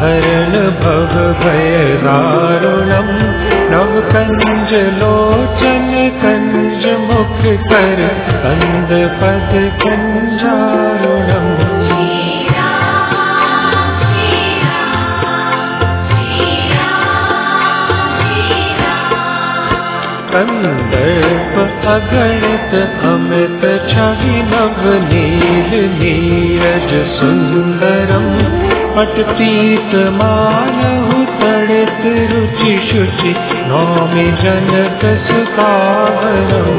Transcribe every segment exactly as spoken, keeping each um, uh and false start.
हरण भव भय दारुणम नव कंज लोचन कंज मुख कर कंद पद कंजारुणम कंदर्प अगणित अमित छवि नव नील नीरज सुंदरम पटपीत मानहु तड़ित रुचि शुचि नौमि जनक सुतावरम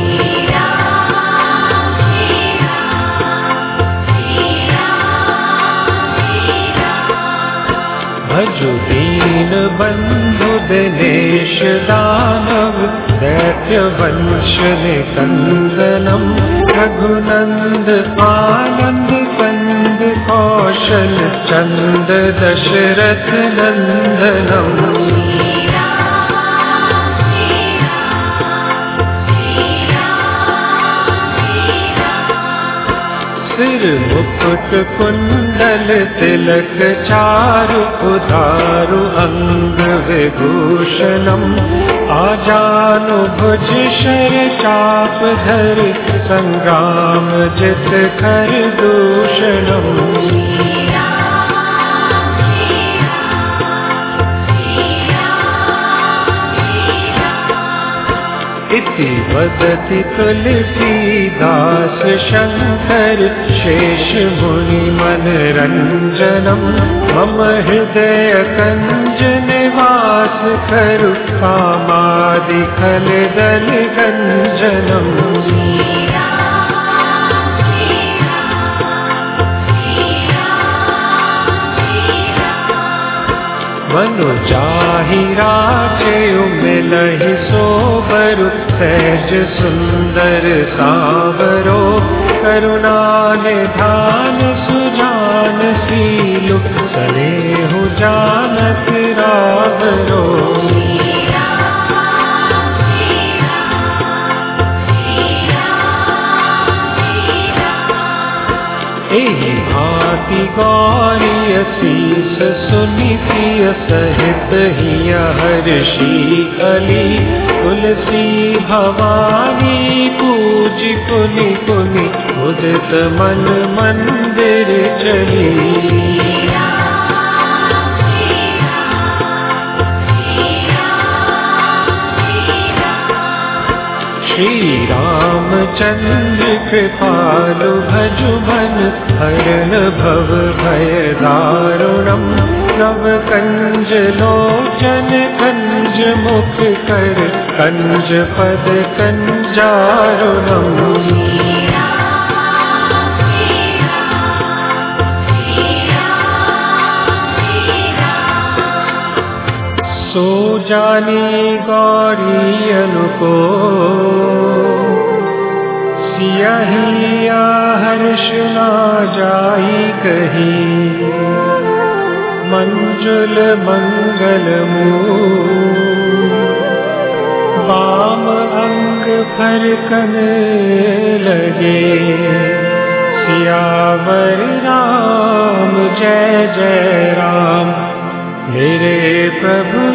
भजु दीन बंधु दिनेश दानव दैत्य वंश निकंदनम रघुनंद आनंद कंद कौशल चंद दशरथ नंदनम सिर मुकुट कुंडल तिलक चारु उधारु अंग विभूषणम आजानु भुज शर चाप धर संग्राम जित कर दूषणम इति वदति तुलसीदास शंकर शेष मुनि मनरंजनम मम हृदय कंज निवास करु कामादि खलदल गंजनम मनु जाहि राजयु मिलहि सोबरु सहज सुंदर सावरो करुणा निधान सुजान सीलु सनेहु जानत रावरो एहि भांति गौरी असीस सुनि प्रिय सहित हिय हर्षि कली तुलसी भवानी पूज पुनि पुनि उदित मन मंदिर चली श्री रामचंद्र कृपालु भजु मन हरण भव भय दारुणम नव कंज लोचन कंज मुख कर कंज पद कंजारुणम सो जानी गौरी अनुको सियहि हर्ष ना जाई कही मंजुल मंगल वाम अंग फरकन लगे सियावर राम जय जय राम मेरे प्रभु